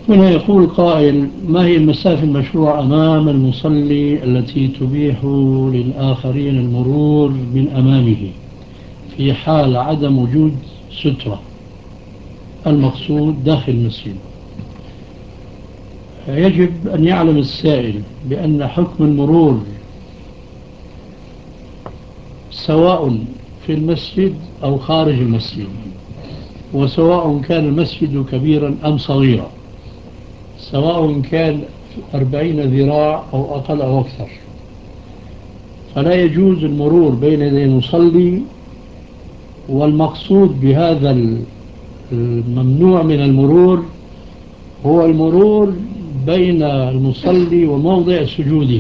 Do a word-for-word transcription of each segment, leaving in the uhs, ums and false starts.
هنا يقول قائل: ما هي المسافة المشروعة أمام المصلي التي تبيح للآخرين المرور من أمامه في حال عدم وجود سترة المقصود داخل المسجد؟ يجب أن يعلم السائل بأن حكم المرور سواء في المسجد أو خارج المسجد، وسواء كان المسجد كبيرا أم صغيرا، سواء كان أربعين ذراع أو أقل أو أكثر، فلا يجوز المرور بين يدي المصلي. والمقصود بهذا الممنوع من المرور هو المرور بين المصلي وموضع سجوده،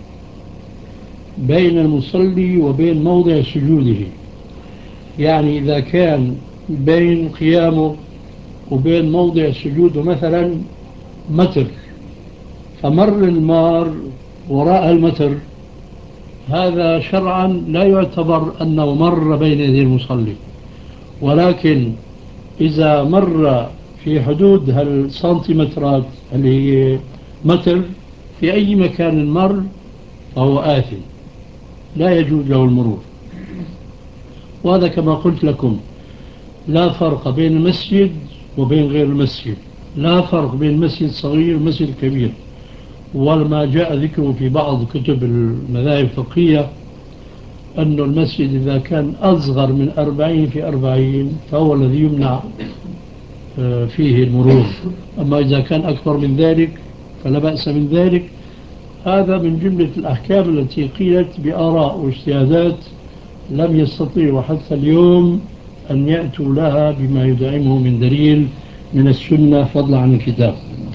بين المصلي وبين موضع سجوده. يعني إذا كان بين قيامه وبين موضع سجوده مثلا متر، فمر المار وراء المتر، هذا شرعا لا يعتبر أنه مر بين يدي المصلي. ولكن إذا مر في حدود هالسنتيمترات اللي هي متر في أي مكان مر فهو آثم، لا يجوز له المرور. وهذا كما قلت لكم لا فرق بين المسجد وبين غير المسجد، لا فرق بين المسجد الصغير والمسجد الكبير. وما جاء ذكره في بعض كتب المذاهب الفقهية أن المسجد إذا كان أصغر من أربعين في أربعين فهو الذي يمنع فيه المرور، أما إذا كان أكبر من ذلك فلا بأس من ذلك. هذا من جملة الأحكام التي قيلت بآراء واجتهادات لم يستطيعوا حتى اليوم أن يأتوا لها بما يدعمه من دليل من السنة فضلا عن الكتاب.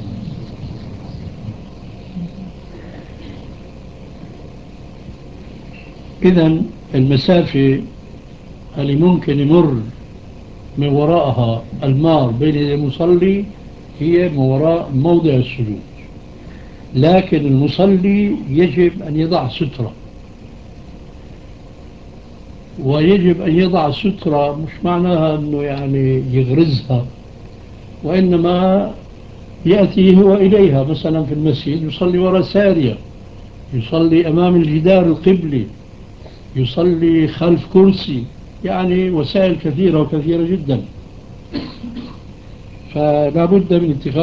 إذن المسافة اللي ممكن يمر من وراءها المار بين المصلي هي من وراء موضع السجود، لكن المصلي يجب أن يضع سترة. ويجب أن يضع سترة مش معناها أنه يعني يغرزها، وإنما يأتي هو إليها. مثلا في المسجد يصلي وراء سارية، يصلي أمام الجدار القبلي، يصلي خلف كرسي، يعني وسائل كثيرة وكثيرة جدا. فلا بد من اتخاذ